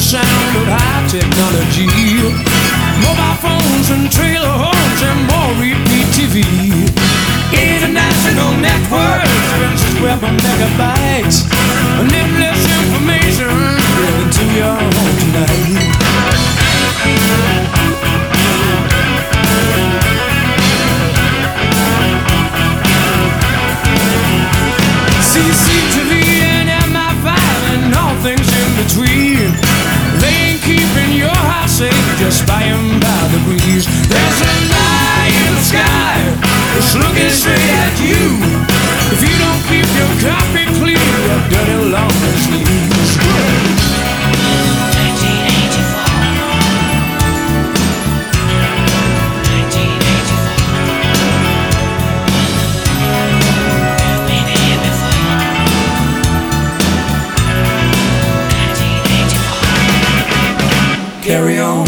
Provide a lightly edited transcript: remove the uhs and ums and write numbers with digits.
sound of high technology. Mobile phones and trailer homes and more repeat TV. International networks, 12 megabytes. Limitless information delivered to your home tonight. CCTV and MI5 and all things in between. They ain't keeping your house safe, just spying by the breeze. There's a lie in the sky, it's looking straight at you. If you don't keep your copy clean, your dirty long sleeves. 1984. Carry on.